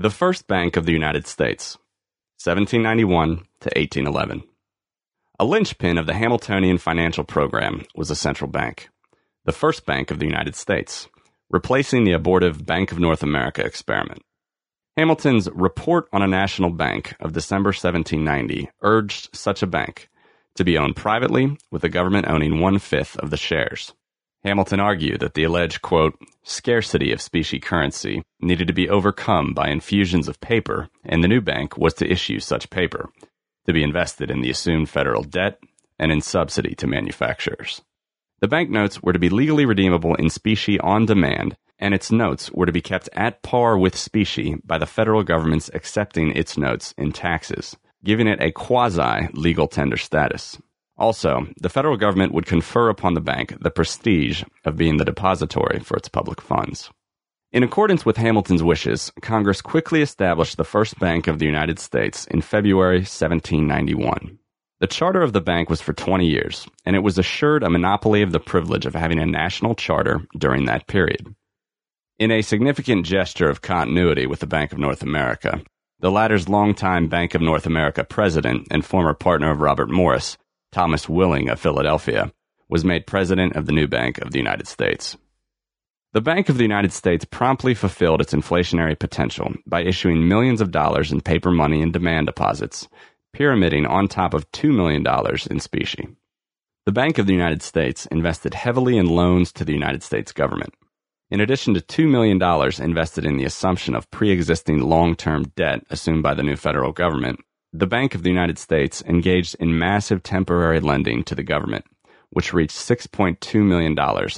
The First Bank of the United States, 1791 to 1811. A linchpin of the Hamiltonian financial program was a central bank, the First Bank of the United States, replacing the abortive Bank of North America experiment. Hamilton's Report on a National Bank of December 1790 urged such a bank to be owned privately, with the government owning 1/5 of the shares. Hamilton argued that the alleged, quote, scarcity of specie currency needed to be overcome by infusions of paper, and the new bank was to issue such paper, to be invested in the assumed federal debt and in subsidy to manufacturers. The banknotes were to be legally redeemable in specie on demand, and its notes were to be kept at par with specie by the federal government's accepting its notes in taxes, giving it a quasi-legal tender status. Also, the federal government would confer upon the bank the prestige of being the depository for its public funds. In accordance with Hamilton's wishes, Congress quickly established the First Bank of the United States in February 1791. The charter of the bank was for 20 years, and it was assured a monopoly of the privilege of having a national charter during that period. In a significant gesture of continuity with the Bank of North America, the latter's longtime Bank of North America president and former partner of Robert Morris, Thomas Willing of Philadelphia, was made president of the new Bank of the United States. The Bank of the United States promptly fulfilled its inflationary potential by issuing millions of dollars in paper money and demand deposits, pyramiding on top of $2 million in specie. The Bank of the United States invested heavily in loans to the United States government. In addition to $2 million invested in the assumption of pre-existing long-term debt assumed by the new federal government, the Bank of the United States engaged in massive temporary lending to the government, which reached $6.2 million in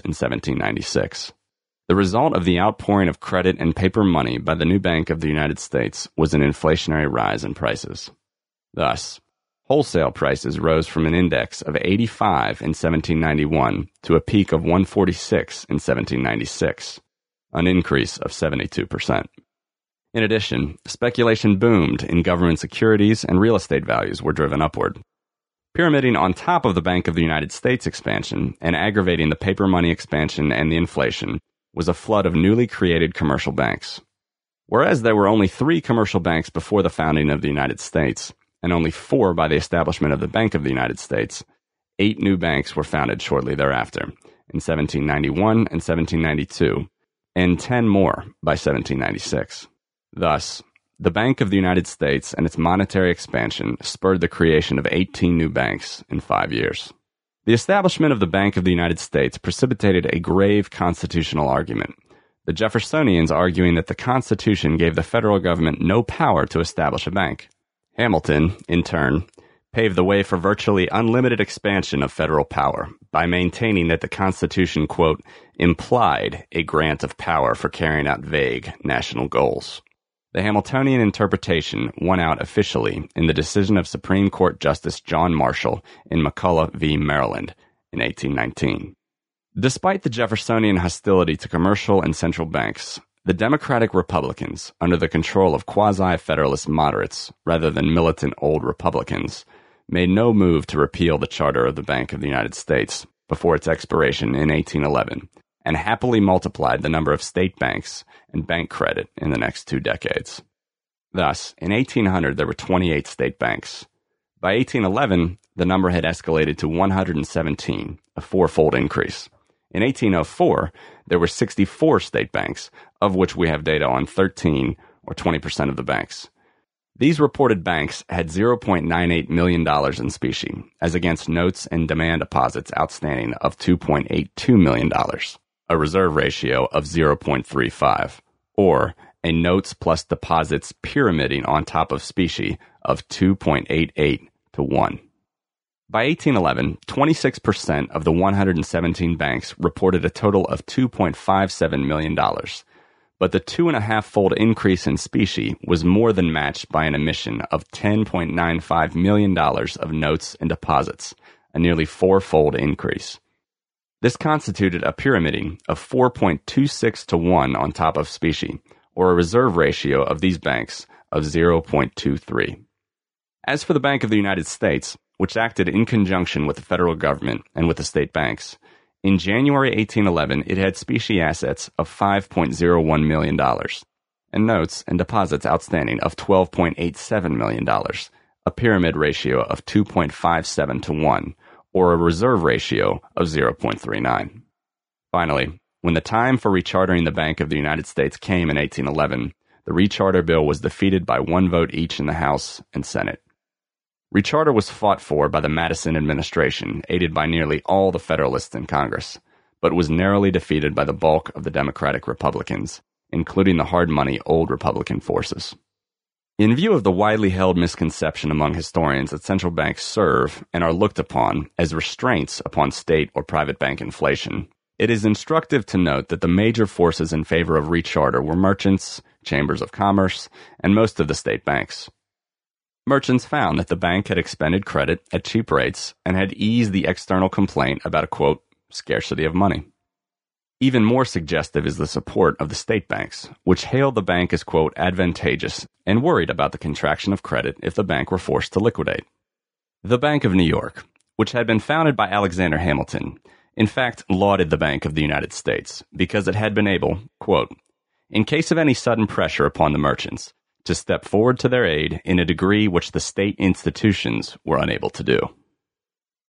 1796. The result of the outpouring of credit and paper money by the new Bank of the United States was an inflationary rise in prices. Thus, wholesale prices rose from an index of 85 in 1791 to a peak of 146 in 1796, an increase of 72%. In addition, speculation boomed in government securities and real estate values were driven upward. Pyramiding on top of the Bank of the United States expansion and aggravating the paper money expansion and the inflation was a flood of newly created commercial banks. Whereas there were only 3 commercial banks before the founding of the United States, and only 4 by the establishment of the Bank of the United States, 8 new banks were founded shortly thereafter, in 1791 and 1792, and 10 more by 1796. Thus, the Bank of the United States and its monetary expansion spurred the creation of 18 new banks in 5 years. The establishment of the Bank of the United States precipitated a grave constitutional argument, the Jeffersonians arguing that the Constitution gave the federal government no power to establish a bank. Hamilton, in turn, paved the way for virtually unlimited expansion of federal power by maintaining that the Constitution, quote, implied a grant of power for carrying out vague national goals. The Hamiltonian interpretation won out officially in the decision of Supreme Court Justice John Marshall in McCulloch v. Maryland in 1819. Despite the Jeffersonian hostility to commercial and central banks, the Democratic Republicans, under the control of quasi-federalist moderates rather than militant old Republicans, made no move to repeal the charter of the Bank of the United States before its expiration in 1811, and happily multiplied the number of state banks and bank credit in the next 2 decades. Thus, in 1800 there were 28 state banks. By 1811, the number had escalated to 117, a 4-fold increase. In 1804, there were 64 state banks, of which we have data on 13, or 20% of the banks. These reported banks had $0.98 million in specie, as against notes and demand deposits outstanding of $2.82 million, a reserve ratio of 0.35, or a notes plus deposits pyramiding on top of specie of 2.88 to 1. By 1811, 26% of the 117 banks reported a total of $2.57 million, but the 2.5-fold increase in specie was more than matched by an emission of $10.95 million of notes and deposits, a nearly 4-fold increase. This constituted a pyramiding of 4.26 to 1 on top of specie, or a reserve ratio of these banks of 0.23. As for the Bank of the United States, which acted in conjunction with the federal government and with the state banks, in January 1811 it had specie assets of $5.01 million, and notes and deposits outstanding of $12.87 million, a pyramid ratio of 2.57 to 1, or a reserve ratio of 0.39. Finally, when the time for rechartering the Bank of the United States came in 1811, the recharter bill was defeated by 1 vote each in the House and Senate. Recharter was fought for by the Madison administration, aided by nearly all the Federalists in Congress, but was narrowly defeated by the bulk of the Democratic Republicans, including the hard-money old Republican forces. In view of the widely held misconception among historians that central banks serve and are looked upon as restraints upon state or private bank inflation, it is instructive to note that the major forces in favor of recharter were merchants, chambers of commerce, and most of the state banks. Merchants found that the bank had expended credit at cheap rates and had eased the external complaint about a, quote, scarcity of money. Even more suggestive is the support of the state banks, which hailed the bank as, quote, advantageous and worried about the contraction of credit if the bank were forced to liquidate. The Bank of New York, which had been founded by Alexander Hamilton, in fact lauded the Bank of the United States because it had been able, quote, in case of any sudden pressure upon the merchants, to step forward to their aid in a degree which the state institutions were unable to do.